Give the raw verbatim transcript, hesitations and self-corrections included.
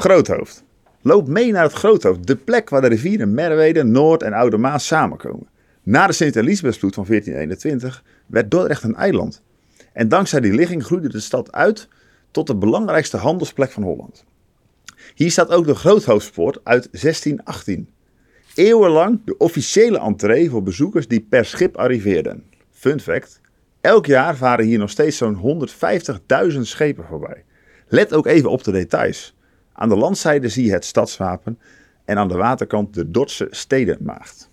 Groothoofd. Loop mee naar het Groothoofd, de plek waar de rivieren Merwede, Noord en Oude Maas samenkomen. Na de Sint-Elisabethsvloed van veertien eenentwintig werd Dordrecht een eiland. En dankzij die ligging groeide de stad uit tot de belangrijkste handelsplek van Holland. Hier staat ook de Groothoofdspoort uit zestien achttien. Eeuwenlang de officiële entree voor bezoekers die per schip arriveerden. Fun fact, elk jaar varen hier nog steeds zo'n honderdvijftigduizend schepen voorbij. Let ook even op de details. Aan de landzijde zie je het stadswapen en aan de waterkant de Dordtse stedenmaagd.